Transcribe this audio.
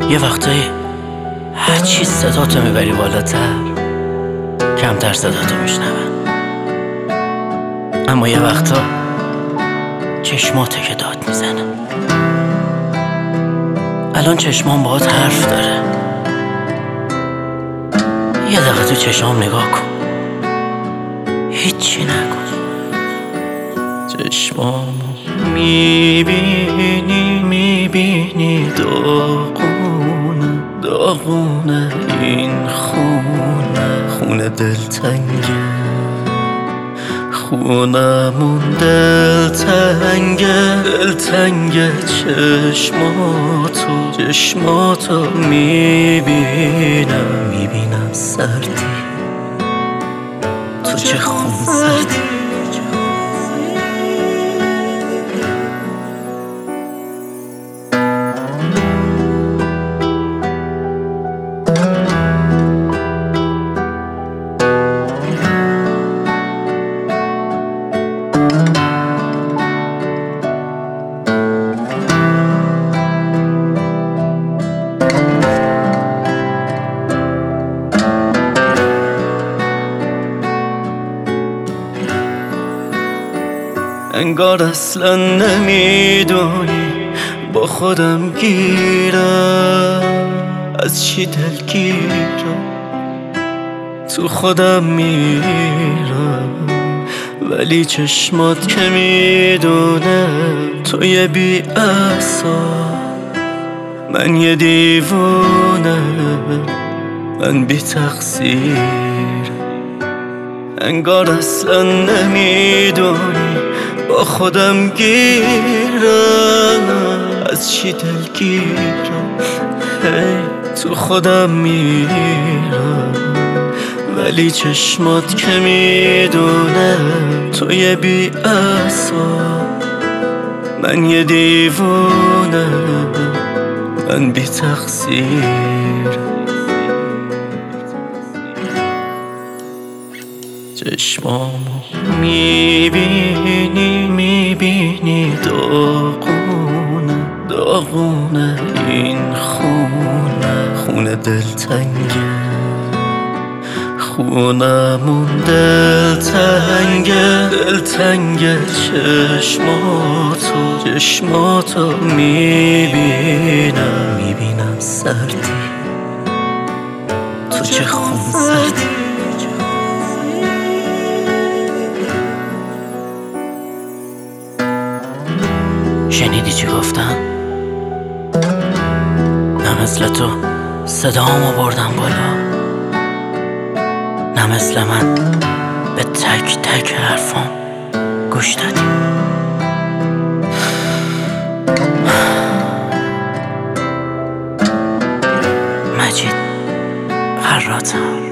یه وقتایی هرچی صداتو میبری بالاتر کمتر صداتو میشنون، اما یه وقتا چشماته که داد میزنه. الان چشمام باهات حرف داره، یه دقیقه تو چشمام نگاه کن، هیچی نکن. چشمامو میبینی داغونه داغونه، این خونه دلتنگه، خونمون دلتنگه. چشماتو میبینم سردی، تو چه خونسردی. انگار اصلا نمیدونی با خودم گیرم، از چی دلگیرم تو خودم میرم، ولی چشمات که میدونه تو یه بی اعصاب، من یه دیوونه، من بی تقصیر. انگار اصلا نمیدونی با خودم گیرم، از چی دلگیرم تو خودم میرم، ولی چشمات که میدونه تو یه بی اعصاب، من یه دیوونه، من بی تقصیر. چشمامو میبینی داغونه، این خونه دلتنگه، خونمون دلتنگه. چشماتو میبینم سردی، تو چه خونسردی. شنیدی چی گفتم؟ نه مثل تو صدامو بردم بالا، نه مثل من به تک تک حرفام گوش دادی. مجید فراتم.